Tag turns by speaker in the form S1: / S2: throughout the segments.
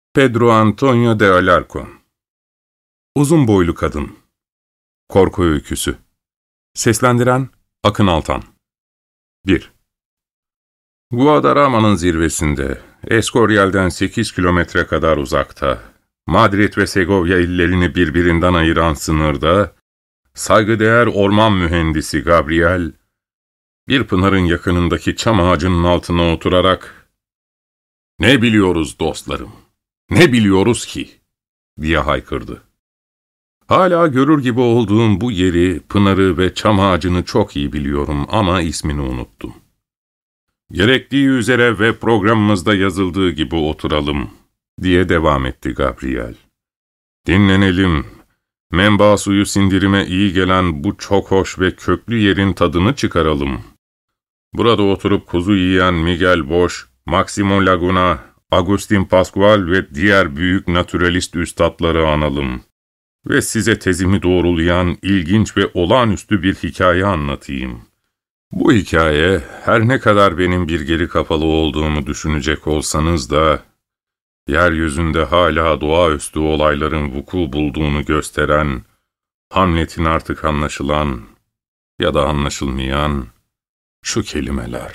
S1: Pedro Antonio de Alarcón. Uzun boylu kadın. Korku öyküsü. Seslendiren Akın Altan. 1. Guadarrama'nın zirvesinde, Escorial'den 8 kilometre kadar uzakta, Madrid ve Segovia illerini birbirinden ayıran sınırda, saygıdeğer orman mühendisi Gabriel, bir pınarın yakınındaki çam ağacının altına oturarak, "Ne biliyoruz dostlarım, ne biliyoruz ki?" diye haykırdı. Hala görür gibi olduğum bu yeri, pınarı ve çam ağacını çok iyi biliyorum ama ismini unuttum. "Gerektiği üzere ve programımızda yazıldığı gibi oturalım," diye devam etti Gabriel. "Dinlenelim, menba suyu sindirime iyi gelen bu çok hoş ve köklü yerin tadını çıkaralım. Burada oturup kuzu yiyen Miguel Bosch, Maximo Laguna, Agustin Pascual ve diğer büyük naturalist üstadları analım. Ve size tezimi doğrulayan ilginç ve olağanüstü bir hikaye anlatayım. Bu hikaye, her ne kadar benim bir geri kafalı olduğumu düşünecek olsanız da, yeryüzünde hala doğaüstü olayların vuku bulduğunu gösteren, Hamlet'in artık anlaşılan ya da anlaşılmayan şu kelimeler.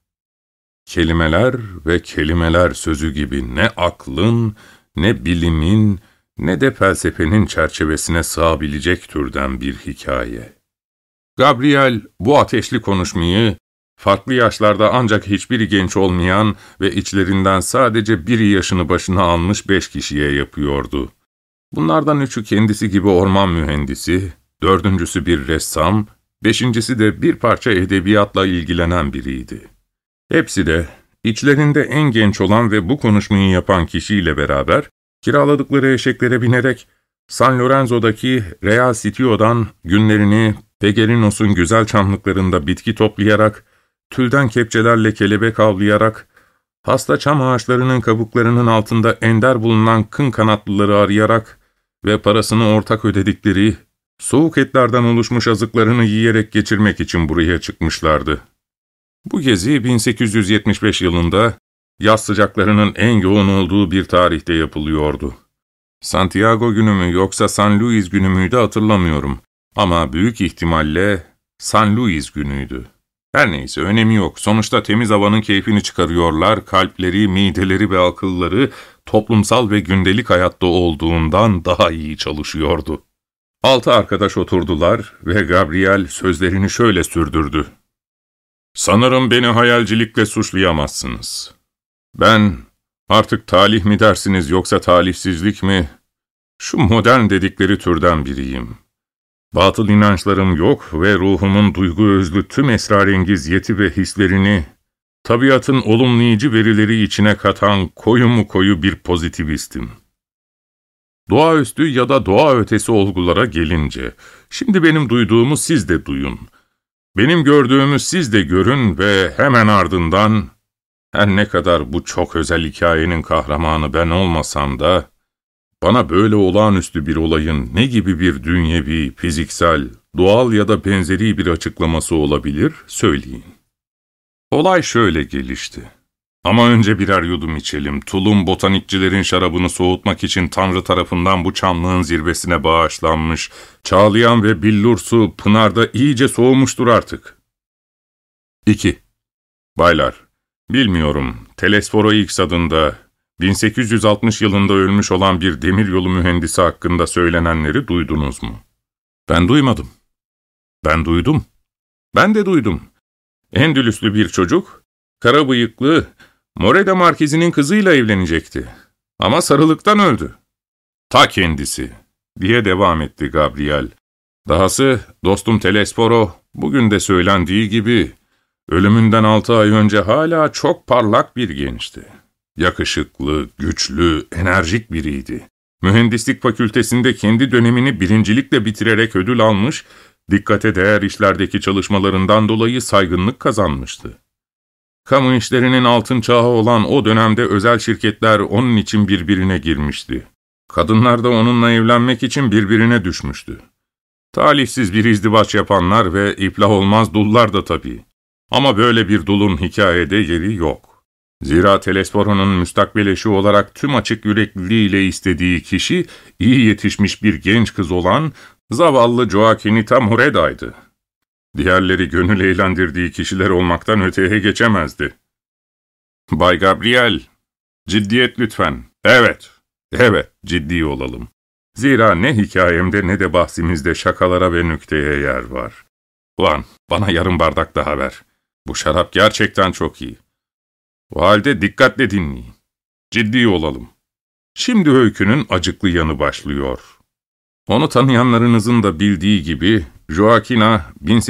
S1: Kelimeler ve kelimeler sözü gibi ne aklın, ne bilimin, ne de felsefenin çerçevesine sığabilecek türden bir hikaye." Gabriel bu ateşli konuşmayı, farklı yaşlarda ancak hiçbiri genç olmayan ve içlerinden sadece biri yaşını başına almış 5 kişiye yapıyordu. Bunlardan 3'ü kendisi gibi orman mühendisi, 4.'sü bir ressam, 5.'si de bir parça edebiyatla ilgilenen biriydi. Hepsi de, içlerinde en genç olan ve bu konuşmayı yapan kişiyle beraber, kiraladıkları eşeklere binerek San Lorenzo'daki Real Sitio'dan günlerini Pegerinos'un güzel çamlıklarında bitki toplayarak, tülden kepçelerle kelebek avlayarak, hasta çam ağaçlarının kabuklarının altında ender bulunan kın kanatlıları arayarak ve parasını ortak ödedikleri, soğuk etlerden oluşmuş azıklarını yiyerek geçirmek için buraya çıkmışlardı. Bu gezi 1875 yılında, yaz sıcaklarının en yoğun olduğu bir tarihte yapılıyordu. Santiago günü mü yoksa San Luis günü müydü hatırlamıyorum. Ama büyük ihtimalle San Luis günüydü. Her neyse önemi yok. Sonuçta temiz havanın keyfini çıkarıyorlar, kalpleri, mideleri ve akılları toplumsal ve gündelik hayatta olduğundan daha iyi çalışıyordu. 6 arkadaş oturdular ve Gabriel sözlerini şöyle sürdürdü. "Sanırım beni hayalcilikle suçlayamazsınız. Ben, artık talih mi dersiniz yoksa talihsizlik mi, şu modern dedikleri türden biriyim. Batıl inançlarım yok ve ruhumun duygu özlü tüm esrarengiz yeti ve hislerini, tabiatın olumlayıcı verileri içine katan koyu mu koyu bir pozitivistim. Doğaüstü ya da doğa ötesi olgulara gelince, şimdi benim duyduğumu siz de duyun. Benim gördüğümü siz de görün ve hemen ardından, her ne kadar bu çok özel hikayenin kahramanı ben olmasam da, bana böyle olağanüstü bir olayın ne gibi bir dünyevi, fiziksel, doğal ya da benzeri bir açıklaması olabilir, söyleyin." Olay şöyle gelişti. Ama önce birer yudum içelim. Tulum botanikçilerin şarabını soğutmak için Tanrı tarafından bu çamlığın zirvesine bağışlanmış, çağlayan ve billur su pınarda iyice soğumuştur artık. 2. Baylar, bilmiyorum, Telesforo X adında, 1860 yılında ölmüş olan bir demiryolu mühendisi hakkında söylenenleri duydunuz mu? Ben duymadım. Ben duydum. Ben de duydum. Endülüslü bir çocuk, kara bıyıklı, Moreda Markezi'nin kızıyla evlenecekti. Ama sarılıktan öldü. Ta kendisi, diye devam etti Gabriel. Dahası dostum Telesforo, bugün de söylendiği gibi, ölümünden 6 ay önce hala çok parlak bir gençti. Yakışıklı, güçlü, enerjik biriydi. Mühendislik fakültesinde kendi dönemini birincilikle bitirerek ödül almış, dikkate değer işlerdeki çalışmalarından dolayı saygınlık kazanmıştı. Kamu işlerinin altın çağı olan o dönemde özel şirketler onun için birbirine girmişti. Kadınlar da onunla evlenmek için birbirine düşmüştü. Talihsiz bir izdivaç yapanlar ve iflah olmaz dullar da tabii. Ama böyle bir dulun hikayede yeri yok. Zira Telesforo'nun müstakbel eşi olarak tüm açık yürekliliğiyle istediği kişi, iyi yetişmiş bir genç kız olan zavallı Joaquinita Moreda'ydı. Diğerleri gönül eğlendirdiği kişiler olmaktan öteye geçemezdi. ''Bay Gabriel, ciddiyet lütfen. Evet, ciddi olalım. Zira ne hikayemde ne de bahsimizde şakalara ve nükteye yer var. Ulan, bana yarım bardak daha ver. Bu şarap gerçekten çok iyi. O halde dikkatle dinleyin. Ciddi olalım. Şimdi öykünün acıklı yanı başlıyor. Onu tanıyanlarınızın da bildiği gibi, Joaquina,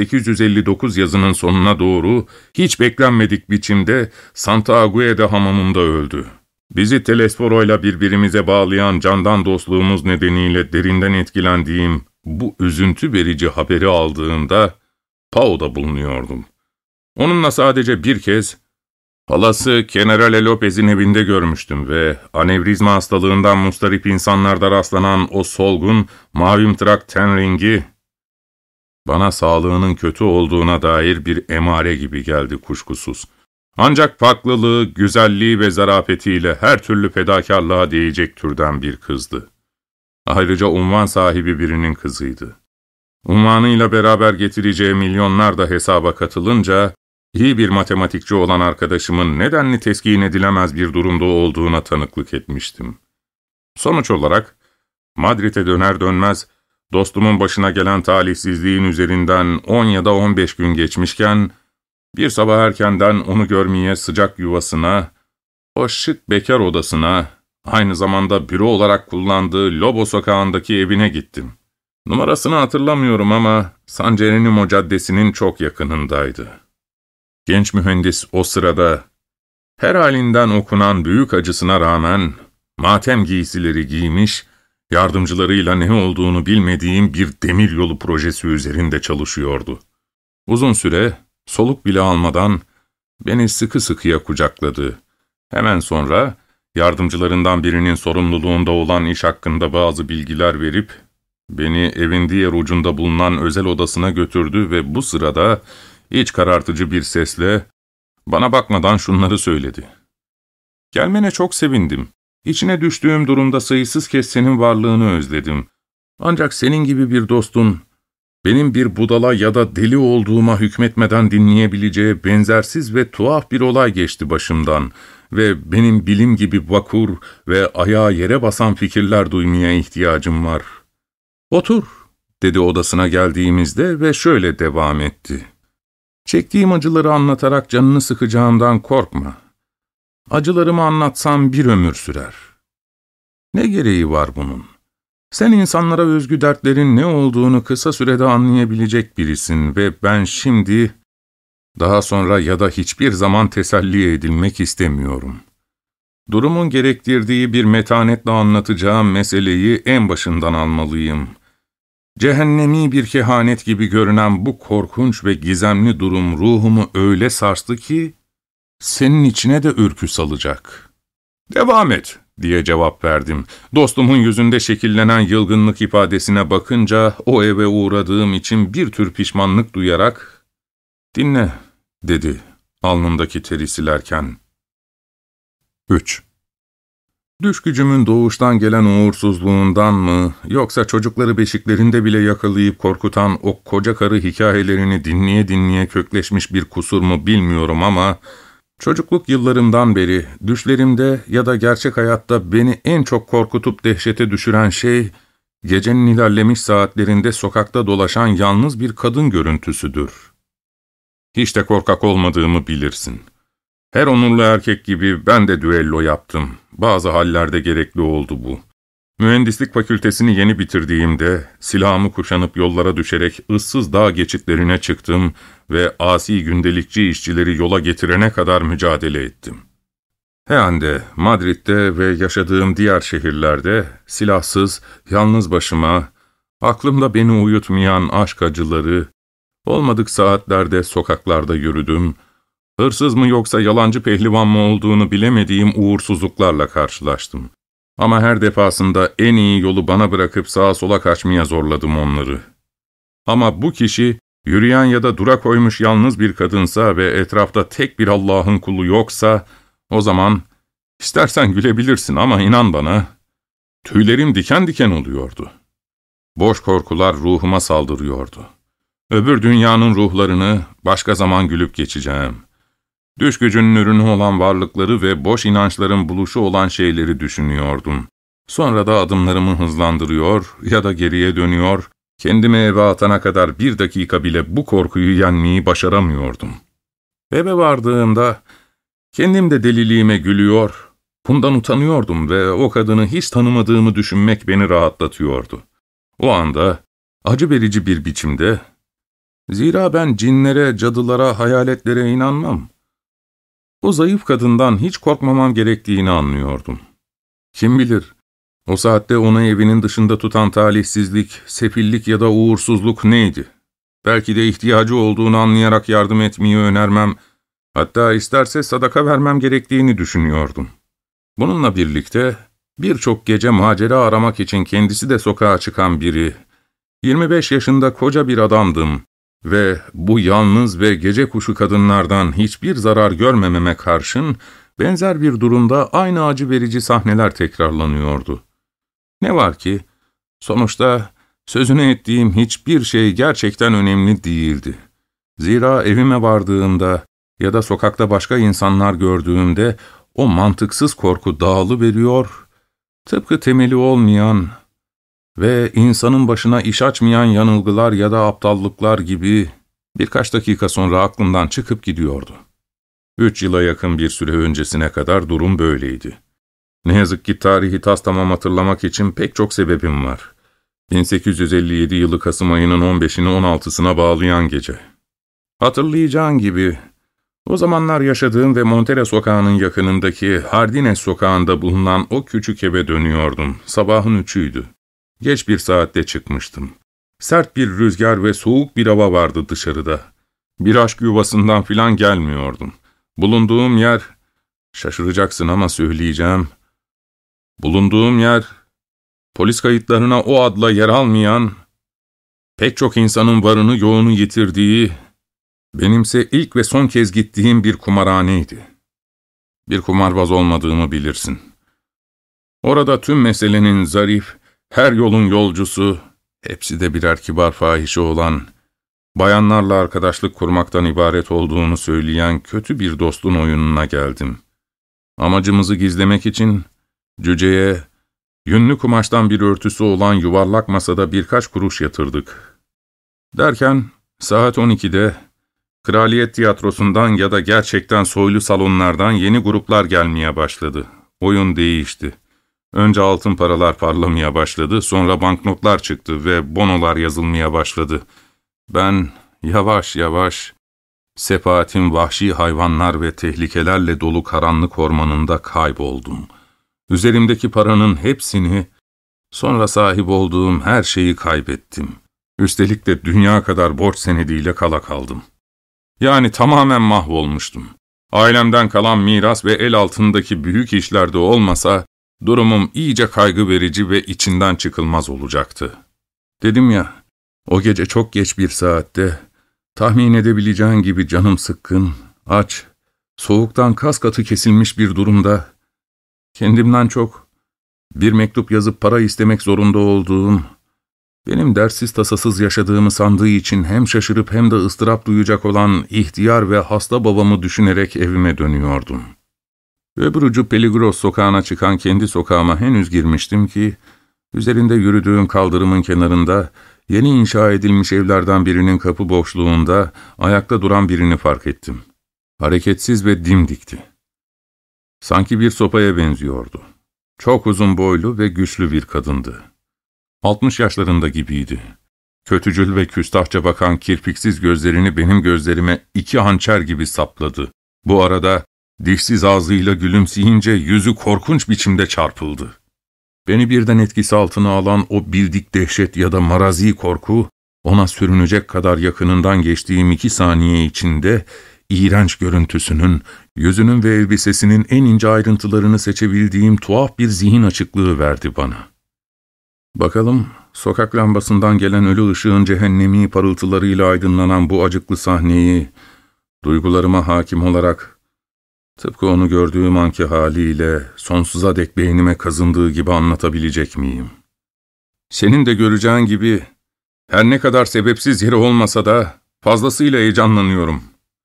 S1: 1859 yazının sonuna doğru hiç beklenmedik biçimde Santa Agueda hamamında öldü. Bizi Telesforo'yla birbirimize bağlayan candan dostluğumuz nedeniyle derinden etkilendiğim bu üzüntü verici haberi aldığımda Pao'da bulunuyordum. Onunla sadece bir kez halası Generale Lopez'in evinde görmüştüm ve anevrizma hastalığından mustarip insanlarda rastlanan o solgun, mavimtırak ten rengi bana sağlığının kötü olduğuna dair bir emare gibi geldi kuşkusuz. Ancak farklılığı, güzelliği ve zarafetiyle her türlü fedakarlığa değecek türden bir kızdı. Ayrıca unvan sahibi birinin kızıydı. Unvanıyla beraber getireceği milyonlar da hesaba katılınca, iyi bir matematikçi olan arkadaşımın nedenli teskin edilemez bir durumda olduğuna tanıklık etmiştim. Sonuç olarak, Madrid'e döner dönmez, dostumun başına gelen talihsizliğin üzerinden 10 ya da 15 gün geçmişken, bir sabah erkenden onu görmeye sıcak yuvasına, o şık bekar odasına, aynı zamanda büro olarak kullandığı Lobo sokağındaki evine gittim. Numarasını hatırlamıyorum ama San Geronimo Caddesi'nin çok yakınındaydı. Genç mühendis o sırada, her halinden okunan büyük acısına rağmen, matem giysileri giymiş, yardımcılarıyla ne olduğunu bilmediğim bir demiryolu projesi üzerinde çalışıyordu. Uzun süre, soluk bile almadan, beni sıkı sıkıya kucakladı. Hemen sonra, yardımcılarından birinin sorumluluğunda olan iş hakkında bazı bilgiler verip, beni evin diğer ucunda bulunan özel odasına götürdü ve bu sırada, iç karartıcı bir sesle, bana bakmadan şunları söyledi. ''Gelmene çok sevindim. İçine düştüğüm durumda sayısız kez senin varlığını özledim. Ancak senin gibi bir dostun, benim bir budala ya da deli olduğuma hükmetmeden dinleyebileceği benzersiz ve tuhaf bir olay geçti başımdan ve benim bilim gibi vakur ve ayağa yere basan fikirler duymaya ihtiyacım var. Otur, dedi odasına geldiğimizde ve şöyle devam etti. Çektiğim acıları anlatarak canını sıkacağımdan korkma. Acılarımı anlatsam bir ömür sürer. Ne gereği var bunun? Sen insanlara özgü dertlerin ne olduğunu kısa sürede anlayabilecek birisin ve ben şimdi, daha sonra ya da hiçbir zaman teselli edilmek istemiyorum. Durumun gerektirdiği bir metanetle anlatacağım meseleyi en başından almalıyım. Cehennemi bir kehanet gibi görünen bu korkunç ve gizemli durum ruhumu öyle sarstı ki, senin içine de ürkü salacak. ''Devam et.'' diye cevap verdim. Dostumun yüzünde şekillenen yılgınlık ifadesine bakınca o eve uğradığım için bir tür pişmanlık duyarak ''Dinle'' dedi alnındaki teri silerken. 3. Düş gücümün doğuştan gelen uğursuzluğundan mı, yoksa çocukları beşiklerinde bile yakalayıp korkutan o koca karı hikayelerini dinleye dinleye kökleşmiş bir kusur mu bilmiyorum ama çocukluk yıllarımdan beri düşlerimde ya da gerçek hayatta beni en çok korkutup dehşete düşüren şey, gecenin ilerlemiş saatlerinde sokakta dolaşan yalnız bir kadın görüntüsüdür. Hiç de korkak olmadığımı bilirsin. Her onurlu erkek gibi ben de düello yaptım. Bazı hallerde gerekli oldu bu. Mühendislik fakültesini yeni bitirdiğimde, silahımı kuşanıp yollara düşerek ıssız dağ geçitlerine çıktım ve asi gündelikçi işçileri yola getirene kadar mücadele ettim. Heande, Madrid'de ve yaşadığım diğer şehirlerde silahsız, yalnız başıma, aklımda beni uyutmayan aşk acıları, olmadık saatlerde sokaklarda yürüdüm, hırsız mı yoksa yalancı pehlivan mı olduğunu bilemediğim uğursuzluklarla karşılaştım. Ama her defasında en iyi yolu bana bırakıp sağa sola kaçmaya zorladım onları. Ama bu kişi, yürüyen ya da dura koymuş yalnız bir kadınsa ve etrafta tek bir Allah'ın kulu yoksa, O zaman istersen gülebilirsin ama inan bana, tüylerim diken diken oluyordu. Boş korkular ruhuma saldırıyordu. Öbür dünyanın ruhlarını başka zaman gülüp geçeceğim. Düş gücünün ürünü olan varlıkları ve boş inançların buluşu olan şeyleri düşünüyordum. Sonra da adımlarımı hızlandırıyor ya da geriye dönüyor, kendimi eve atana kadar 1 dakika bile bu korkuyu yenmeyi başaramıyordum. Eve vardığımda kendim de deliliğime gülüyor, bundan utanıyordum ve o kadını hiç tanımadığımı düşünmek beni rahatlatıyordu. O anda acı verici bir biçimde, zira ben cinlere, cadılara, hayaletlere inanmam. O zayıf kadından hiç korkmamam gerektiğini anlıyordum. Kim bilir, o saatte onu evinin dışında tutan talihsizlik, sefillik ya da uğursuzluk neydi? Belki de ihtiyacı olduğunu anlayarak yardım etmeyi önermem, hatta isterse sadaka vermem gerektiğini düşünüyordum. Bununla birlikte birçok gece macera aramak için kendisi de sokağa çıkan biri, 25 yaşında koca bir adamdım ve bu yalnız ve gece kuşu kadınlardan hiçbir zarar görmememe karşın benzer bir durumda aynı acı verici sahneler tekrarlanıyordu. Ne var ki, sonuçta sözünü ettiğim hiçbir şey gerçekten önemli değildi. Zira evime vardığımda ya da sokakta başka insanlar gördüğümde o mantıksız korku dağılıveriyor, tıpkı temeli olmayan ve insanın başına iş açmayan yanılgılar ya da aptallıklar gibi birkaç dakika sonra aklımdan çıkıp gidiyordu. 3 yıla yakın bir süre öncesine kadar durum böyleydi. Ne yazık ki tarihi tamam hatırlamak için pek çok sebebim var. 1857 yılı Kasım ayının 15'ini 16'sına bağlayan gece. Hatırlayacağın gibi, o zamanlar yaşadığım ve Montera sokağının yakınındaki Hardines sokağında bulunan o küçük eve dönüyordum. Sabahın 3'üydü. Geç bir saatte çıkmıştım. Sert bir rüzgar ve soğuk bir hava vardı dışarıda. Bir aşk yuvasından filan gelmiyordum. Bulunduğum yer, şaşıracaksın ama söyleyeceğim, bulunduğum yer, polis kayıtlarına o adla yer almayan, pek çok insanın varını yoğunu yitirdiği, benimse ilk ve son kez gittiğim bir kumarhaneydi. Bir kumarbaz olmadığımı bilirsin. Orada tüm meselenin zarif, her yolun yolcusu, hepsi de birer kibar fahişe olan, bayanlarla arkadaşlık kurmaktan ibaret olduğunu söyleyen kötü bir dostun oyununa geldim. Amacımızı gizlemek için cüceye, yünlü kumaştan bir örtüsü olan yuvarlak masada birkaç kuruş yatırdık. Derken saat 12'de Kraliyet Tiyatrosu'ndan ya da gerçekten soylu salonlardan yeni gruplar gelmeye başladı. Oyun değişti. Önce altın paralar parlamaya başladı, sonra banknotlar çıktı ve bonolar yazılmaya başladı. Ben yavaş yavaş sefahatin vahşi hayvanlar ve tehlikelerle dolu karanlık ormanında kayboldum. Üzerimdeki paranın hepsini, sonra sahip olduğum her şeyi kaybettim. Üstelik de dünya kadar borç senediyle kala kaldım. Yani tamamen mahvolmuştum. Ailemden kalan miras ve el altındaki büyük işlerde olmasa, durumum iyice kaygı verici ve içinden çıkılmaz olacaktı. Dedim ya, o gece çok geç bir saatte, tahmin edebileceğin gibi canım sıkkın, aç, soğuktan kas katı kesilmiş bir durumda, kendimden çok bir mektup yazıp para istemek zorunda olduğum, benim dersiz tasasız yaşadığımı sandığı için hem şaşırıp hem de ıstırap duyacak olan ihtiyar ve hasta babamı düşünerek evime dönüyordum. Öbür ucu Peligros sokağına çıkan kendi sokağıma henüz girmiştim ki, üzerinde yürüdüğüm kaldırımın kenarında, yeni inşa edilmiş evlerden birinin kapı boşluğunda ayakta duran birini fark ettim. Hareketsiz ve dimdikti. Sanki bir sopaya benziyordu. Çok uzun boylu ve güçlü bir kadındı. 60 yaşlarında gibiydi. Kötücül ve küstahça bakan kirpiksiz gözlerini benim gözlerime 2 hançer gibi sapladı. Bu arada dişsiz ağzıyla gülümseyince yüzü korkunç biçimde çarpıldı. Beni birden etkisi altına alan o bildik dehşet ya da marazi korku, ona sürünecek kadar yakınından geçtiğim 2 saniye içinde, iğrenç görüntüsünün, yüzünün ve elbisesinin en ince ayrıntılarını seçebildiğim tuhaf bir zihin açıklığı verdi bana. Bakalım, sokak lambasından gelen ölü ışığın cehennemi parıltılarıyla aydınlanan bu acıklı sahneyi, duygularıma hakim olarak, Tıpkı onu gördüğüm anki haliyle sonsuza dek beynime kazındığı gibi anlatabilecek miyim? Senin de göreceğin gibi her ne kadar sebepsiz yere olmasa da fazlasıyla heyecanlanıyorum.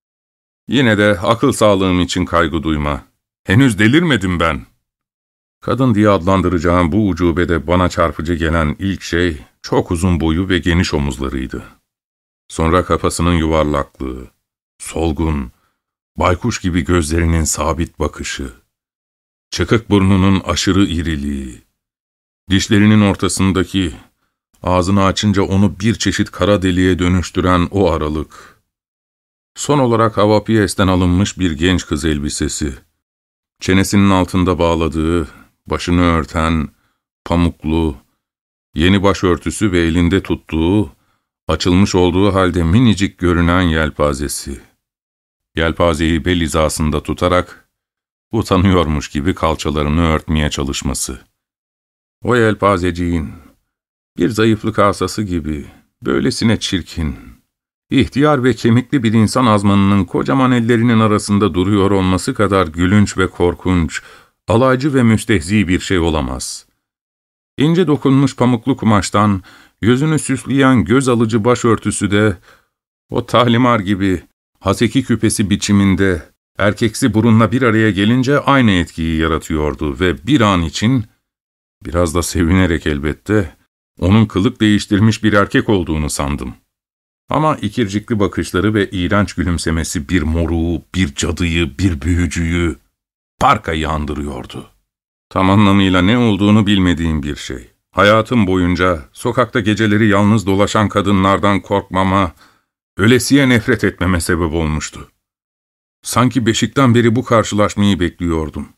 S1: Yine de akıl sağlığım için kaygı duyma. Henüz delirmedim ben. Kadın diye adlandıracağım bu ucubede bana çarpıcı gelen ilk şey çok uzun boyu ve geniş omuzlarıydı. Sonra kafasının yuvarlaklığı, solgun, baykuş gibi gözlerinin sabit bakışı, çıkık burnunun aşırı iriliği, dişlerinin ortasındaki, ağzını açınca onu bir çeşit kara deliğe dönüştüren o aralık. Son olarak Avapies'ten alınmış bir genç kız elbisesi, çenesinin altında bağladığı, başını örten, pamuklu, yeni başörtüsü ve elinde tuttuğu, açılmış olduğu halde minicik görünen yelpazesi. Yelpazeyi bel hizasında tutarak, utanıyormuş gibi kalçalarını örtmeye çalışması. O yelpazeciğin, bir zayıflık asası gibi, böylesine çirkin, ihtiyar ve kemikli bir insan azmanının kocaman ellerinin arasında duruyor olması kadar gülünç ve korkunç, alaycı ve müstehzi bir şey olamaz. İnce dokunmuş pamuklu kumaştan, yüzünü süsleyen göz alıcı başörtüsü de, o tahlimar gibi, haseki küpesi biçiminde, erkeksi burunla bir araya gelince aynı etkiyi yaratıyordu ve bir an için, biraz da sevinerek elbette, onun kılık değiştirmiş bir erkek olduğunu sandım. Ama ikircikli bakışları ve iğrenç gülümsemesi bir moruğu, bir cadıyı, bir büyücüyü, Parka'yı andırıyordu. Tam anlamıyla ne olduğunu bilmediğim bir şey. Hayatım boyunca sokakta geceleri yalnız dolaşan kadınlardan korkmama, ölesiye nefret etmeme sebep olmuştu. Sanki beşikten beri bu karşılaşmayı bekliyordum.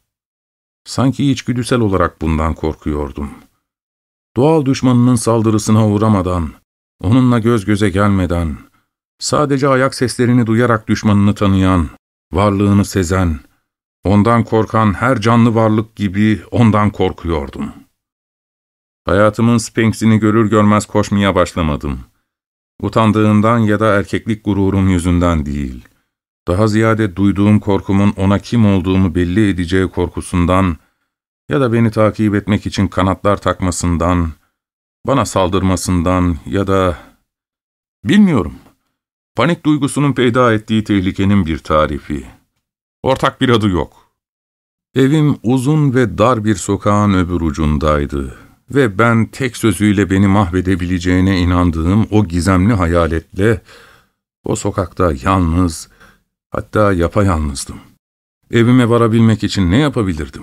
S1: Sanki içgüdüsel olarak bundan korkuyordum. Doğal düşmanının saldırısına uğramadan, onunla göz göze gelmeden, sadece ayak seslerini duyarak düşmanını tanıyan, varlığını sezen, ondan korkan her canlı varlık gibi ondan korkuyordum. Hayatımın Sphinx'ini görür görmez koşmaya başlamadım. Utandığından ya da erkeklik gururum yüzünden değil, daha ziyade duyduğum korkumun ona kim olduğumu belli edeceği korkusundan ya da beni takip etmek için kanatlar takmasından, bana saldırmasından ya da... Bilmiyorum. Panik duygusunun peyda ettiği tehlikenin bir tarifi. Ortak bir adı yok. Evim uzun ve dar bir sokağın öbür ucundaydı ve ben tek sözüyle beni mahvedebileceğine inandığım o gizemli hayaletle o sokakta yalnız, hatta yapayalnızdım. Evime varabilmek için ne yapabilirdim?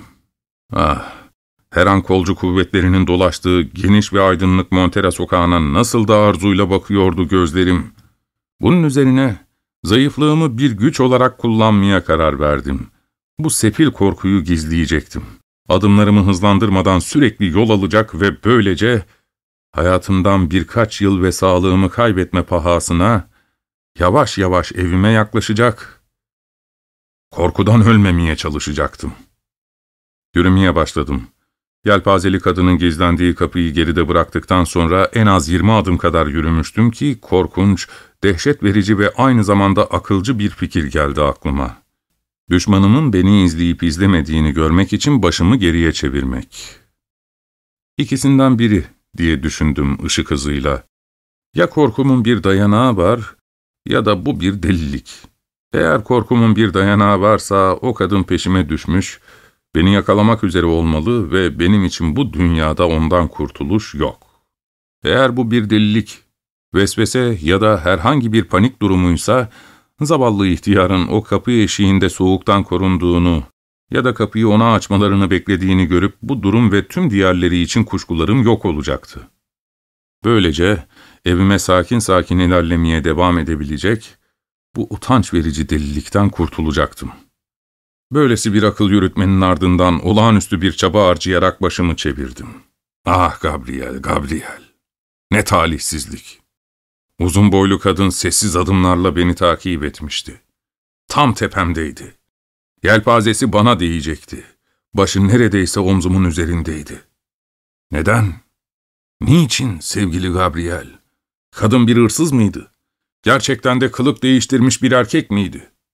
S1: Her an kolcu kuvvetlerinin dolaştığı geniş ve aydınlık Montera sokağına nasıl da arzuyla bakıyordu gözlerim. Bunun üzerine zayıflığımı bir güç olarak kullanmaya karar verdim. Bu sefil korkuyu gizleyecektim. Adımlarımı hızlandırmadan sürekli yol alacak ve böylece hayatımdan birkaç yıl ve sağlığımı kaybetme pahasına yavaş yavaş evime yaklaşacak, korkudan ölmemeye çalışacaktım. Yürümeye başladım. Yelpazeli kadının gizlendiği kapıyı geride bıraktıktan sonra en az 20 adım kadar yürümüştüm ki korkunç, dehşet verici ve aynı zamanda akılcı bir fikir geldi aklıma. Düşmanımın beni izleyip izlemediğini görmek için başımı geriye çevirmek. İkisinden biri diye düşündüm ışık hızıyla. Ya korkumun bir dayanağı var ya da bu bir delilik. Eğer korkumun bir dayanağı varsa o kadın peşime düşmüş, beni yakalamak üzere olmalı ve benim için bu dünyada ondan kurtuluş yok. Eğer bu bir delilik, vesvese ya da herhangi bir panik durumuysa, zavallı ihtiyarın o kapı eşiğinde soğuktan korunduğunu ya da kapıyı ona açmalarını beklediğini görüp bu durum ve tüm diğerleri için kuşkularım yok olacaktı. Böylece evime sakin sakin ilerlemeye devam edebilecek, bu utanç verici delilikten kurtulacaktım. Böylesi bir akıl yürütmenin ardından olağanüstü bir çaba harcayarak başımı çevirdim. Ah Gabriel, Gabriel! Ne talihsizlik! Uzun boylu kadın sessiz adımlarla beni takip etmişti. Tam tepemdeydi. Yelpazesi bana değecekti. Başı neredeyse omzumun üzerindeydi. Neden? Niçin sevgili Gabriel? Kadın bir hırsız mıydı? Gerçekten de kılık değiştirmiş bir erkek miydi?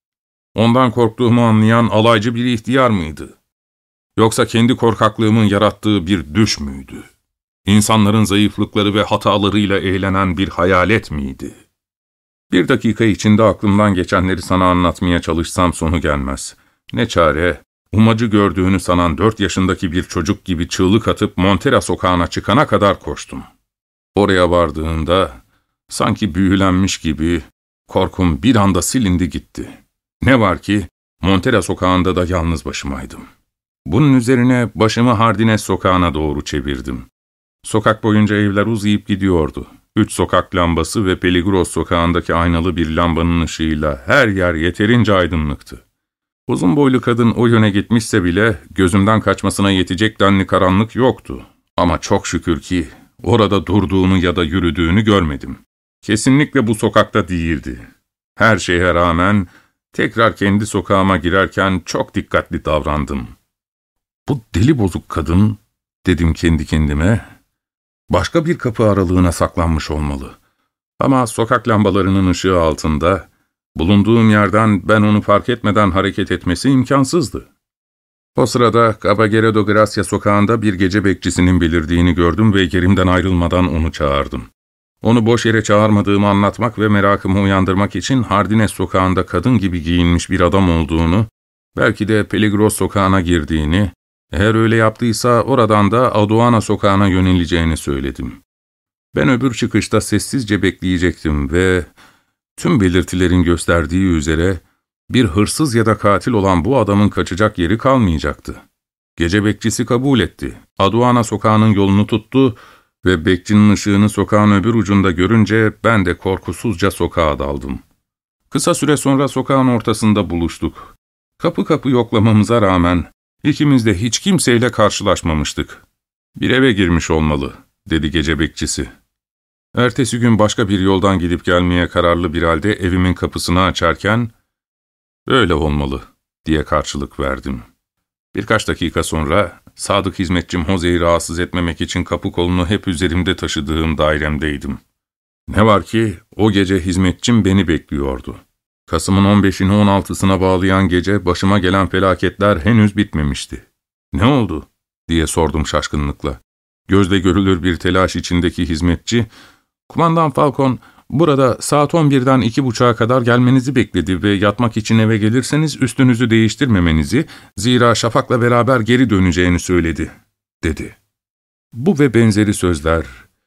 S1: Ondan korktuğumu anlayan alaycı bir ihtiyar mıydı? Yoksa kendi korkaklığımın yarattığı bir düş müydü? İnsanların zayıflıkları ve hatalarıyla eğlenen bir hayalet miydi? Bir dakika içinde aklımdan geçenleri sana anlatmaya çalışsam sonu gelmez. Ne çare, umacı gördüğünü sanan 4 yaşındaki bir çocuk gibi çığlık atıp Montera sokağına çıkana kadar koştum. Oraya vardığımda sanki büyülenmiş gibi korkum bir anda silindi gitti. Ne var ki Montera sokağında da yalnız başımaydım. Bunun üzerine başımı Hardines sokağına doğru çevirdim. Sokak boyunca evler uzayıp gidiyordu. 3 sokak lambası ve Peligros sokağındaki aynalı bir lambanın ışığıyla her yer yeterince aydınlıktı. Uzun boylu kadın o yöne gitmişse bile gözümden kaçmasına yetecek denli karanlık yoktu. Ama çok şükür ki orada durduğunu ya da yürüdüğünü görmedim. Kesinlikle bu sokakta değildi. Her şeye rağmen tekrar kendi sokağıma girerken çok dikkatli davrandım. Bu deli bozuk kadın, dedim kendi kendime, başka bir kapı aralığına saklanmış olmalı. Ama sokak lambalarının ışığı altında, bulunduğum yerden ben onu fark etmeden hareket etmesi imkansızdı. O sırada Caballero de Gracia sokağında bir gece bekçisinin belirdiğini gördüm ve yerimden ayrılmadan onu çağırdım. Onu boş yere çağırmadığımı anlatmak ve merakımı uyandırmak için Hardines sokağında kadın gibi giyinmiş bir adam olduğunu, belki de Peligros sokağına girdiğini, eğer öyle yaptıysa oradan da Aduana sokağına yöneleceğini söyledim. Ben öbür çıkışta sessizce bekleyecektim ve tüm belirtilerin gösterdiği üzere bir hırsız ya da katil olan bu adamın kaçacak yeri kalmayacaktı. Gece bekçisi kabul etti. Aduana sokağının yolunu tuttu ve bekçinin ışığını sokağın öbür ucunda görünce ben de korkusuzca sokağa daldım. Kısa süre sonra sokağın ortasında buluştuk. Kapı kapı yoklamamıza rağmen İkimiz de hiç kimseyle karşılaşmamıştık. Bir eve girmiş olmalı, dedi gece bekçisi. Ertesi gün başka bir yoldan gidip gelmeye kararlı bir halde evimin kapısını açarken, öyle olmalı, diye karşılık verdim. Birkaç dakika sonra, sadık hizmetçim Jose'yi rahatsız etmemek için kapı kolunu hep üzerimde taşıdığım dairemdeydim. Ne var ki, o gece hizmetçim beni bekliyordu. Kasım'ın 15'ini 16'sına bağlayan gece başıma gelen felaketler henüz bitmemişti. ''Ne oldu?'' diye sordum şaşkınlıkla. Gözle görülür bir telaş içindeki hizmetçi, ''Kumandan Falcon, burada saat 11'den 2.30'a kadar gelmenizi bekledi ve yatmak için eve gelirseniz üstünüzü değiştirmemenizi, zira Şafak'la beraber geri döneceğini söyledi.'' dedi. Bu ve benzeri sözler,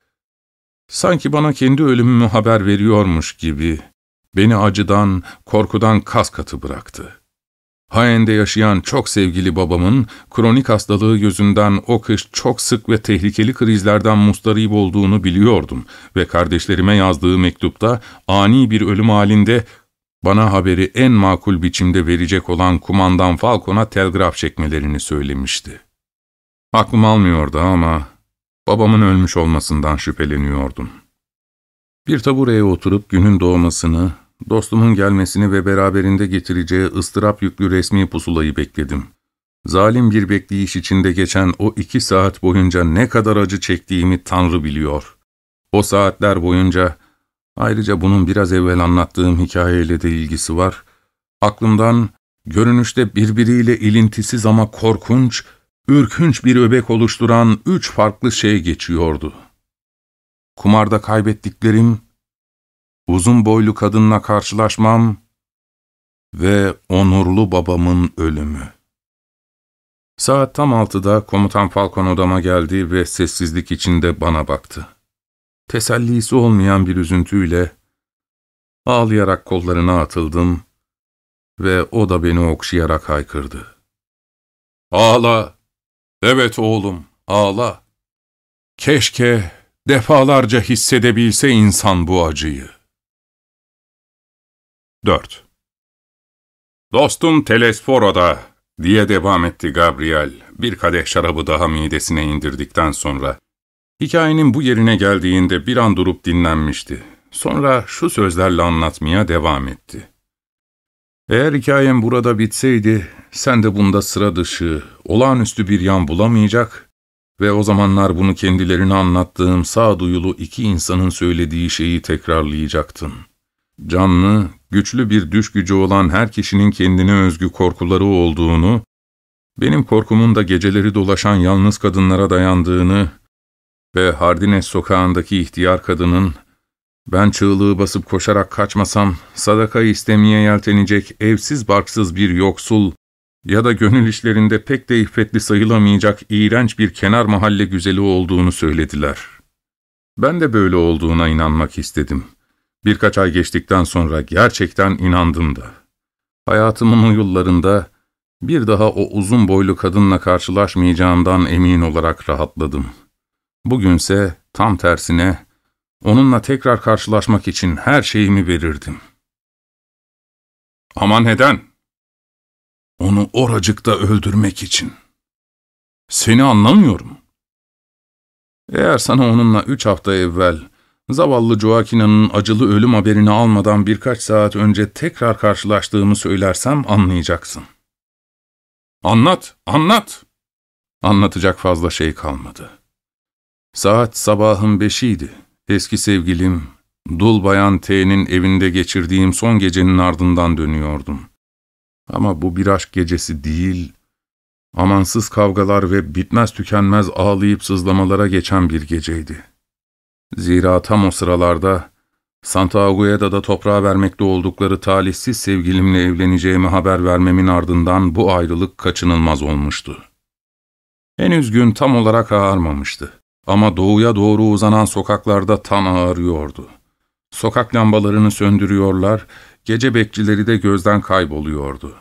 S1: sanki bana kendi ölümümü haber veriyormuş gibi, beni acıdan, korkudan kas katı bıraktı. Haen'de yaşayan çok sevgili babamın kronik hastalığı yüzünden o kış çok sık ve tehlikeli krizlerden mustarip olduğunu biliyordum ve kardeşlerime yazdığı mektupta ani bir ölüm halinde bana haberi en makul biçimde verecek olan Kumandan Falcon'a telgraf çekmelerini söylemişti. Aklım almıyordu ama babamın ölmüş olmasından şüpheleniyordum. Bir tabureye oturup günün doğmasını, dostumun gelmesini ve beraberinde getireceği ıstırap yüklü resmi pusulayı bekledim. Zalim bir bekleyiş içinde geçen o 2 saat boyunca ne kadar acı çektiğimi Tanrı biliyor. O saatler boyunca, ayrıca bunun biraz evvel anlattığım hikayeyle de ilgisi var, aklımdan görünüşte birbiriyle ilintisiz ama korkunç, ürkünç bir öbek oluşturan 3 farklı şey geçiyordu. Kumarda kaybettiklerim, uzun boylu kadınla karşılaşmam ve onurlu babamın ölümü. Saat tam 6'da komutan Falcon odama geldi ve sessizlik içinde bana baktı. Tesellisi olmayan bir üzüntüyle ağlayarak kollarına atıldım ve o da beni okşayarak haykırdı. ''Ağla, evet oğlum, ağla. Keşke defalarca hissedebilse insan bu acıyı.'' 4. ''Dostum Telesforo'da'' diye devam etti Gabriel, bir kadeh şarabı daha midesine indirdikten sonra. Hikayenin bu yerine geldiğinde bir an durup dinlenmişti. Sonra şu sözlerle anlatmaya devam etti. ''Eğer hikayem burada bitseydi, sen de bunda sıra dışı, olağanüstü bir yan bulamayacak ve o zamanlar bunu kendilerine anlattığım sağduyulu 2 insanın söylediği şeyi tekrarlayacaktın. Canlı, güçlü bir düş gücü olan her kişinin kendine özgü korkuları olduğunu, benim korkumun da geceleri dolaşan yalnız kadınlara dayandığını ve Hardines sokağındaki ihtiyar kadının, ben çığlığı basıp koşarak kaçmasam, sadaka istemeye yeltenecek evsiz barksız bir yoksul ya da gönül işlerinde pek de iffetli sayılamayacak iğrenç bir kenar mahalle güzeli olduğunu söylediler. Ben de böyle olduğuna inanmak istedim. Birkaç ay geçtikten sonra gerçekten inandım da. Hayatımın o yıllarında bir daha o uzun boylu kadınla karşılaşmayacağımdan emin olarak rahatladım. Bugünse tam tersine onunla tekrar karşılaşmak için her şeyimi verirdim. Ama neden? Onu oracıkta öldürmek için. Seni anlamıyorum. Eğer sana onunla 3 hafta evvel, zavallı Joaquina'nın acılı ölüm haberini almadan birkaç saat önce tekrar karşılaştığımı söylersem anlayacaksın. Anlat, anlat! Anlatacak fazla şey kalmadı. Saat sabahın 5'iydi. Eski sevgilim, Dul Bayan T'nin evinde geçirdiğim son gecenin ardından dönüyordum. Ama bu bir aşk gecesi değil, amansız kavgalar ve bitmez tükenmez ağlayıp sızlamalara geçen bir geceydi. Zira tam o sıralarda Santa Agueda'da toprağa vermekte oldukları talihsiz sevgilimle evleneceğimi haber vermemin ardından bu ayrılık kaçınılmaz olmuştu. Henüz gün tam olarak ağarmamıştı. Ama doğuya doğru uzanan sokaklarda tan ağarıyordu. Sokak lambalarını söndürüyorlar, gece bekçileri de gözden kayboluyordu.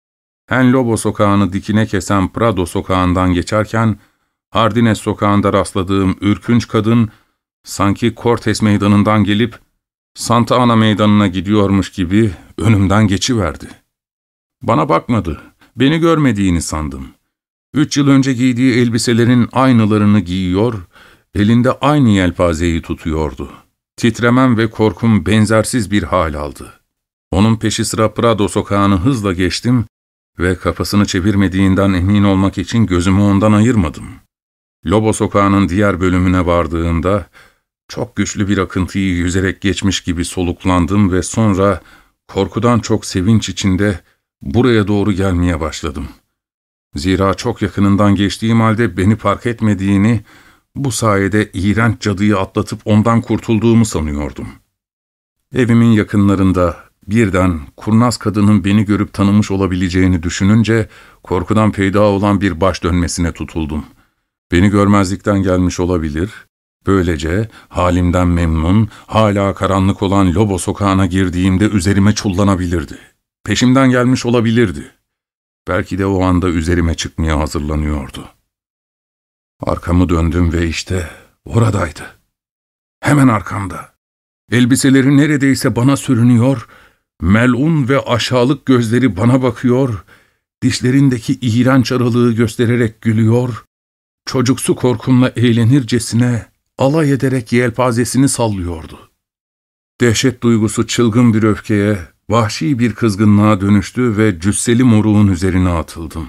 S1: En Lobo sokağını dikine kesen Prado sokağından geçerken, Hardines sokağında rastladığım ürkünç kadın, sanki Cortes meydanından gelip Santa Ana meydanına gidiyormuş gibi önümden geçiverdi. Bana bakmadı, beni görmediğini sandım. 3 yıl önce giydiği elbiselerin aynılarını giyiyor, elinde aynı yelpazeyi tutuyordu. Titremem ve korkum benzersiz bir hal aldı. Onun peşi sıra Prado sokağını hızla geçtim ve kafasını çevirmediğinden emin olmak için gözümü ondan ayırmadım. Lobo sokağının diğer bölümüne vardığımda, çok güçlü bir akıntıyı yüzerek geçmiş gibi soluklandım ve sonra korkudan çok sevinç içinde buraya doğru gelmeye başladım. Zira çok yakınından geçtiğim halde beni fark etmediğini, bu sayede iğrenç cadıyı atlatıp ondan kurtulduğumu sanıyordum. Evimin yakınlarında birden kurnaz kadının beni görüp tanımış olabileceğini düşününce korkudan peyda olan bir baş dönmesine tutuldum. Beni görmezlikten gelmiş olabilir, böylece halimden memnun, hala karanlık olan Lobo sokağına girdiğimde üzerime çullanabilirdi. Peşimden gelmiş olabilirdi. Belki de o anda üzerime çıkmaya hazırlanıyordu. Arkamı döndüm ve işte oradaydı. Hemen arkamda. Elbiseleri neredeyse bana sürünüyor, melun ve aşağılık gözleri bana bakıyor, dişlerindeki iğrenç aralığı göstererek gülüyor, çocuksu korkumla eğlenircesine alay ederek yelpazesini sallıyordu. Dehşet duygusu çılgın bir öfkeye, vahşi bir kızgınlığa dönüştü ve cüsseli moruğun üzerine atıldım.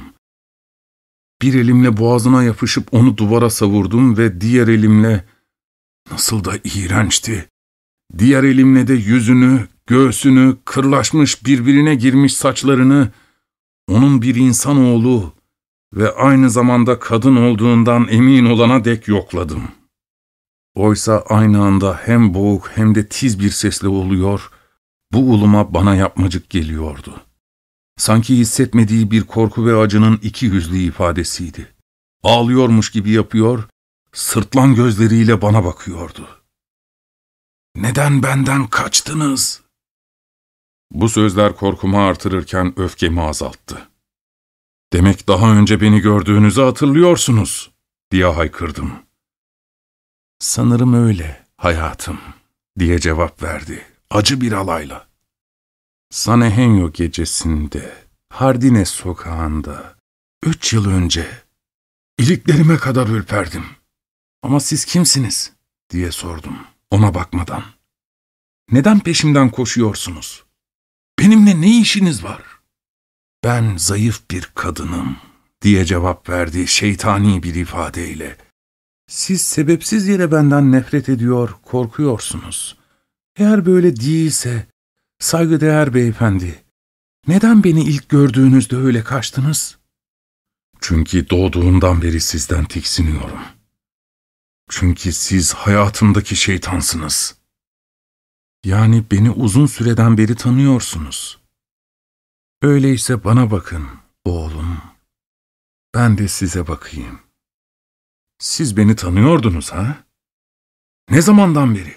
S1: Bir elimle boğazına yapışıp onu duvara savurdum ve diğer elimle, nasıl da iğrençti, diğer elimle de yüzünü, göğsünü, kırlaşmış birbirine girmiş saçlarını, onun bir insanoğlu ve aynı zamanda kadın olduğundan emin olana dek yokladım. Oysa aynı anda hem boğuk hem de tiz bir sesle oluyor, bu uluma bana yapmacık geliyordu. Sanki hissetmediği bir korku ve acının iki yüzlü ifadesiydi. Ağlıyormuş gibi yapıyor, sırtlan gözleriyle bana bakıyordu. "Neden benden kaçtınız?" Bu sözler korkumu artırırken öfkemi azalttı. "Demek daha önce beni gördüğünüzü hatırlıyorsunuz," diye haykırdım. "Sanırım öyle, hayatım," diye cevap verdi, acı bir alayla. San Eugenio gecesinde, Hardines sokağında, 3 yıl önce, iliklerime kadar ürperdim. "Ama siz kimsiniz?" diye sordum, ona bakmadan. "Neden peşimden koşuyorsunuz? Benimle ne işiniz var?" "Ben zayıf bir kadınım," diye cevap verdi şeytani bir ifadeyle. "Siz sebepsiz yere benden nefret ediyor, korkuyorsunuz. Eğer böyle değilse,
S2: Saygıdeğer beyefendi, neden beni ilk gördüğünüzde öyle kaçtınız? Çünkü doğduğumdan beri sizden tiksiniyorum. Çünkü siz hayatımdaki şeytansınız. Yani beni uzun süreden beri tanıyorsunuz. Öyleyse bana bakın, oğlum. Ben de size bakayım. Siz beni tanıyordunuz ha? Ne zamandan beri?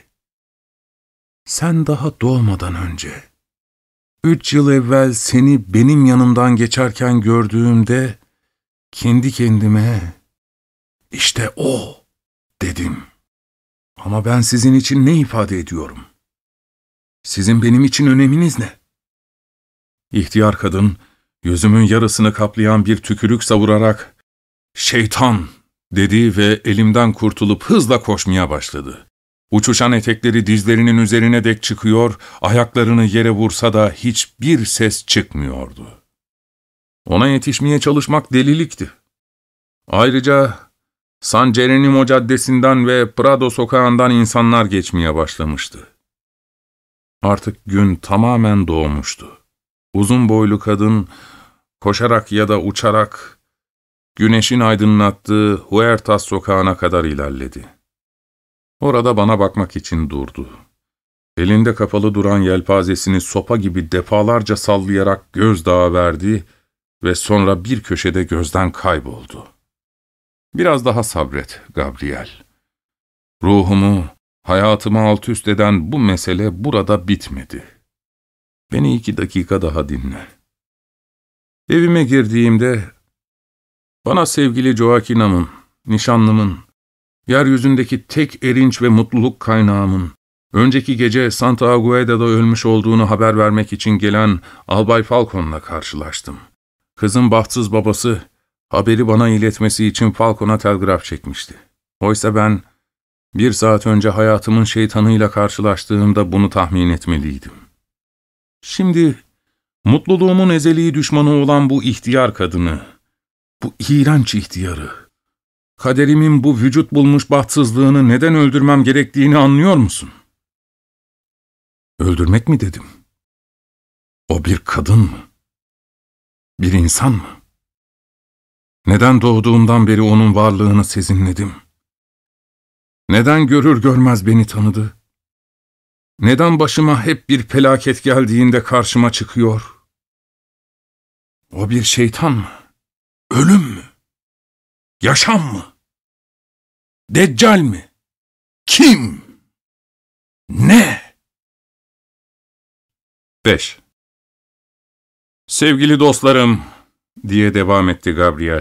S2: Sen daha doğmadan önce. 3 yıl evvel seni benim yanımdan geçerken gördüğümde kendi kendime işte o dedim. Ama ben sizin için ne ifade ediyorum? Sizin benim için öneminiz ne? İhtiyar kadın yüzümün yarısını kaplayan bir tükürük savurarak "Şeytan!" dedi ve elimden kurtulup hızla koşmaya başladı. Uçuşan etekleri dizlerinin üzerine dek çıkıyor, ayaklarını yere vursa da hiçbir ses çıkmıyordu. Ona yetişmeye çalışmak delilikti. Ayrıca San Geronimo Caddesi'nden ve Prado Sokağı'ndan insanlar geçmeye başlamıştı. Artık gün tamamen doğmuştu. Uzun boylu kadın, koşarak ya da uçarak, güneşin aydınlattığı Huertas Sokağı'na kadar ilerledi. Orada bana bakmak için durdu. Elinde kapalı duran yelpazesini sopa gibi defalarca sallayarak gözdağı verdi ve sonra bir köşede gözden kayboldu. Biraz daha sabret, Gabriel. Ruhumu, hayatımı alt üst eden bu mesele burada bitmedi. Beni 2 dakika daha dinle. Evime girdiğimde, bana sevgili Joaquina'mın, nişanlımın, yeryüzündeki tek erinç ve mutluluk kaynağımın, önceki gece Santa Agueda'da ölmüş olduğunu haber vermek için gelen Albay Falcon'la karşılaştım. Kızın bahtsız babası, haberi bana iletmesi için Falcon'a telgraf çekmişti. Oysa ben, 1 saat önce hayatımın şeytanıyla karşılaştığımda bunu tahmin etmeliydim. Şimdi, mutluluğumun ezeli düşmanı olan bu ihtiyar kadını, bu iğrenç ihtiyarı, kaderimin bu vücut bulmuş bahtsızlığını neden öldürmem gerektiğini anlıyor musun? Öldürmek mi dedim? O bir kadın mı? Bir insan mı? Neden doğduğumdan beri onun varlığını sezinledim? Neden görür görmez beni tanıdı? Neden başıma hep bir felaket geldiğinde karşıma çıkıyor? O bir şeytan mı? Ölüm mü? Yaşam mı? Deccal mi? Kim? Ne? 5. Sevgili dostlarım, diye devam etti Gabriel.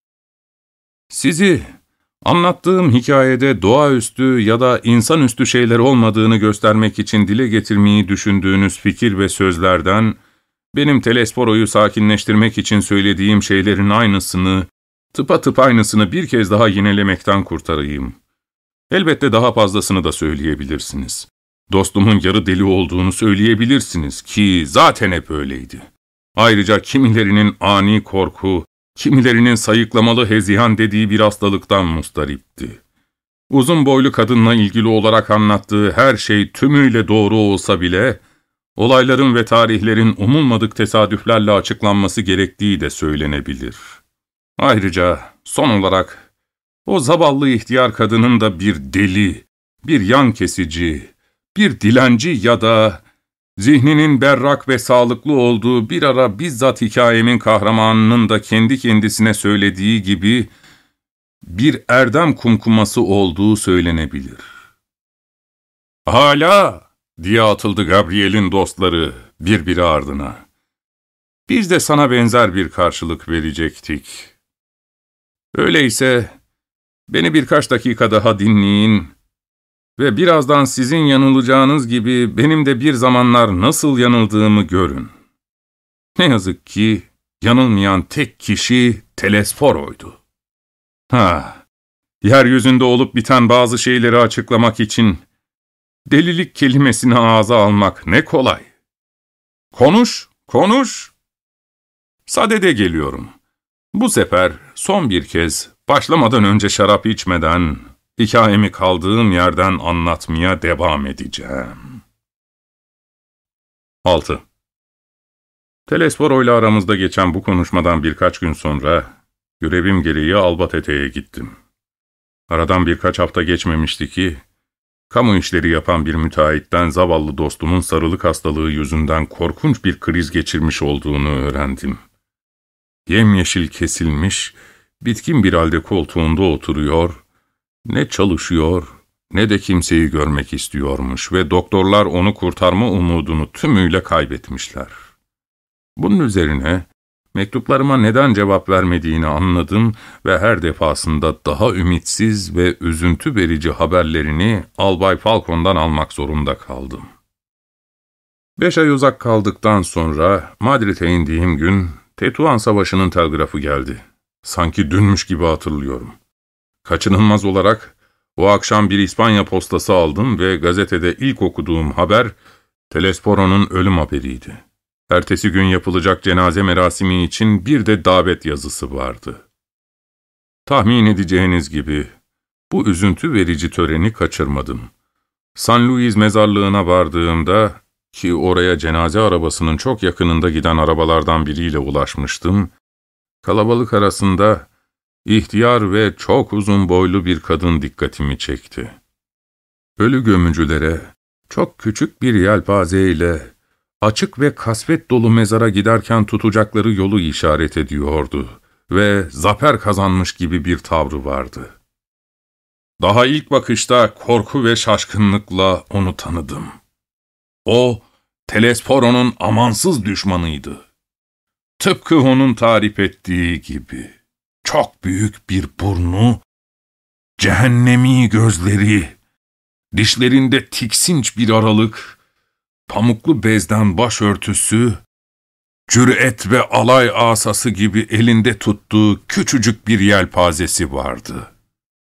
S2: Sizi, anlattığım hikayede doğaüstü ya da insanüstü şeyler olmadığını göstermek için dile getirmeyi düşündüğünüz fikir ve sözlerden, benim Telesforo'yu sakinleştirmek için söylediğim şeylerin aynısını, tıpatıp aynısını bir kez daha yinelemekten kurtarayım. Elbette daha fazlasını da söyleyebilirsiniz. Dostumun yarı deli olduğunu söyleyebilirsiniz ki zaten hep öyleydi. Ayrıca kimilerinin ani korku, kimilerinin sayıklamalı heziyan dediği bir hastalıktan mustaripti. Uzun boylu kadınla ilgili olarak anlattığı her şey tümüyle doğru olsa bile, olayların ve tarihlerin umulmadık tesadüflerle açıklanması gerektiği de söylenebilir. Ayrıca son olarak, o zavallı ihtiyar kadının da bir deli, bir yan kesici, bir dilenci ya da zihninin berrak ve sağlıklı olduğu bir ara bizzat hikayemin kahramanının da kendi kendisine söylediği gibi bir erdem kumkuması olduğu söylenebilir. "Hala!" diye atıldı Gabriel'in dostları birbiri ardına. "Biz de sana benzer bir karşılık verecektik. Öyleyse beni birkaç dakika daha dinleyin ve birazdan sizin yanılacağınız gibi benim de bir zamanlar nasıl yanıldığımı görün. Ne yazık ki yanılmayan tek kişi Telesforo'ydu. Yeryüzünde olup biten bazı şeyleri açıklamak için delilik kelimesini ağza almak ne kolay. Konuş, konuş. Sadede geliyorum. Bu sefer son bir kez başlamadan önce şarap içmeden hikayemi kaldığım yerden anlatmaya devam edeceğim.
S1: 6. Telesforo ile aramızda geçen bu konuşmadan birkaç gün sonra, görevim gereği Albatepe'ye gittim. Aradan birkaç hafta geçmemişti ki, kamu işleri yapan bir müteahhitten zavallı dostumun sarılık hastalığı yüzünden korkunç bir kriz geçirmiş olduğunu öğrendim. Yemyeşil kesilmiş, bitkin bir halde koltuğunda oturuyor, ne çalışıyor ne de kimseyi görmek istiyormuş ve doktorlar onu kurtarma umudunu tümüyle kaybetmişler. Bunun üzerine mektuplarıma neden cevap vermediğini anladım ve her defasında daha ümitsiz ve üzüntü verici haberlerini Albay Falcon'dan almak zorunda kaldım. 5 ay uzak kaldıktan sonra Madrid'e indiğim gün Tetuan Savaşı'nın telgrafı geldi. Sanki dünmüş gibi hatırlıyorum. Kaçınılmaz olarak o akşam bir İspanya postası aldım ve gazetede ilk okuduğum haber Telesforo'nun ölüm haberiydi. Ertesi gün yapılacak cenaze merasimi için bir de davet yazısı vardı. Tahmin edeceğiniz gibi bu üzüntü verici töreni kaçırmadım. San Luis mezarlığına vardığımda, ki oraya cenaze arabasının çok yakınında giden arabalardan biriyle ulaşmıştım, kalabalık arasında ihtiyar ve çok uzun boylu bir kadın dikkatimi çekti. Ölü gömücülere çok küçük bir yelpazeyle açık ve kasvet dolu mezara giderken tutacakları yolu işaret ediyordu ve zafer kazanmış gibi bir tavrı vardı. Daha ilk bakışta korku ve şaşkınlıkla onu tanıdım. O, Telesforo'nun amansız düşmanıydı. Tıpkı onun tarif ettiği gibi. Çok büyük bir burnu, cehennemi gözleri, dişlerinde tiksinç bir aralık, pamuklu bezden başörtüsü, cüret ve alay asası gibi elinde tuttuğu küçücük bir yelpazesi vardı.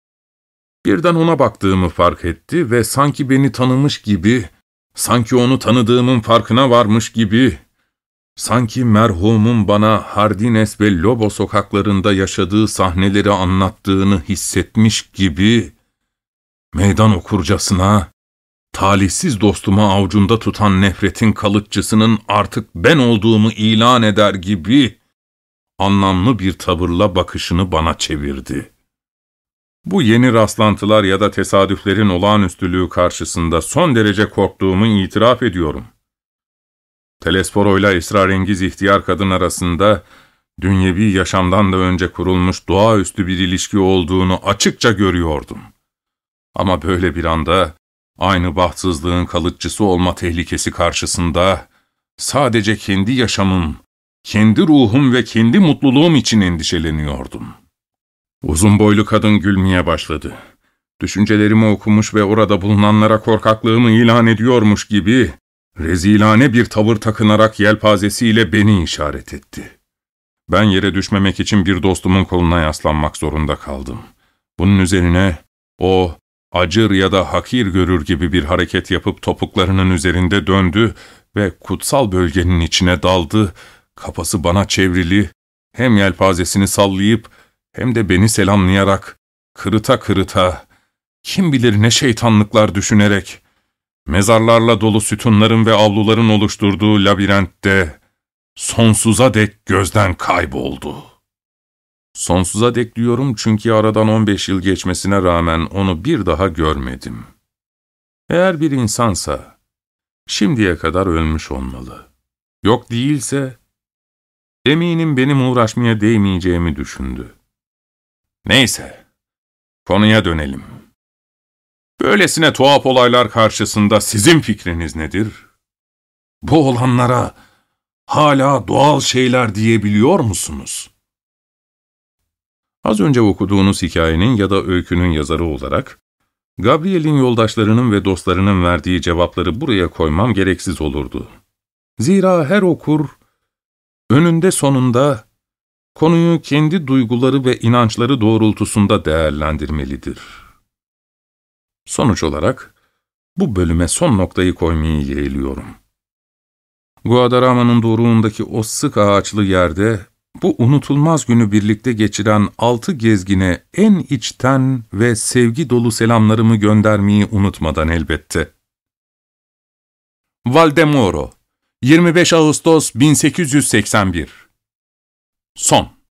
S1: Birden ona baktığımı fark etti ve sanki beni tanımış gibi, sanki onu tanıdığımın farkına varmış gibi, sanki merhumun bana Hardines ve Lobo sokaklarında yaşadığı sahneleri anlattığını hissetmiş gibi, meydan okurcasına, talihsiz dostumu avucunda tutan nefretin kalıcısının artık ben olduğumu ilan eder gibi, anlamlı bir tavırla bakışını bana çevirdi. Bu yeni rastlantılar ya da tesadüflerin olağanüstülüğü karşısında son derece korktuğumu itiraf ediyorum. Telesforo ile esrarengiz ihtiyar kadın arasında dünyevi yaşamdan da önce kurulmuş doğaüstü bir ilişki olduğunu açıkça görüyordum. Ama böyle bir anda aynı bahtsızlığın kalıcısı olma tehlikesi karşısında sadece kendi yaşamım, kendi ruhum ve kendi mutluluğum için endişeleniyordum. Uzun boylu kadın gülmeye başladı. Düşüncelerimi okumuş ve orada bulunanlara korkaklığımı ilan ediyormuş gibi rezilane bir tavır takınarak yelpazesiyle beni işaret etti. Ben yere düşmemek için bir dostumun koluna yaslanmak zorunda kaldım. Bunun üzerine o, acır ya da hakir görür gibi bir hareket yapıp topuklarının üzerinde döndü ve kutsal bölgenin içine daldı, kafası bana çevrili, hem yelpazesini sallayıp hem de beni selamlayarak, kırıta kırıta, kim bilir ne şeytanlıklar düşünerek, mezarlarla dolu sütunların ve avluların oluşturduğu labirentte sonsuza dek gözden kayboldu. Sonsuza dek diyorum çünkü aradan 15 yıl geçmesine rağmen onu bir daha görmedim. Eğer bir insansa şimdiye kadar ölmüş olmalı. Yok değilse eminim benim uğraşmaya değmeyeceğimi düşündü. Neyse, konuya dönelim. Böylesine tuhaf olaylar karşısında sizin fikriniz nedir? Bu olanlara hala doğal şeyler diyebiliyor musunuz? Az önce okuduğunuz hikayenin ya da öykünün yazarı olarak, Gabriel'in yoldaşlarının ve dostlarının verdiği cevapları buraya koymam gereksiz olurdu. Zira her okur, önünde sonunda konuyu kendi duyguları ve inançları doğrultusunda değerlendirmelidir. Sonuç olarak, bu bölüme son noktayı koymayı yeğliyorum. Guadarrama'nın doruğundaki o sık ağaçlı yerde, bu unutulmaz günü birlikte geçiren 6 gezgine en içten ve sevgi dolu selamlarımı göndermeyi unutmadan elbette. Valdemoro,
S2: 25 Ağustos 1881. Son.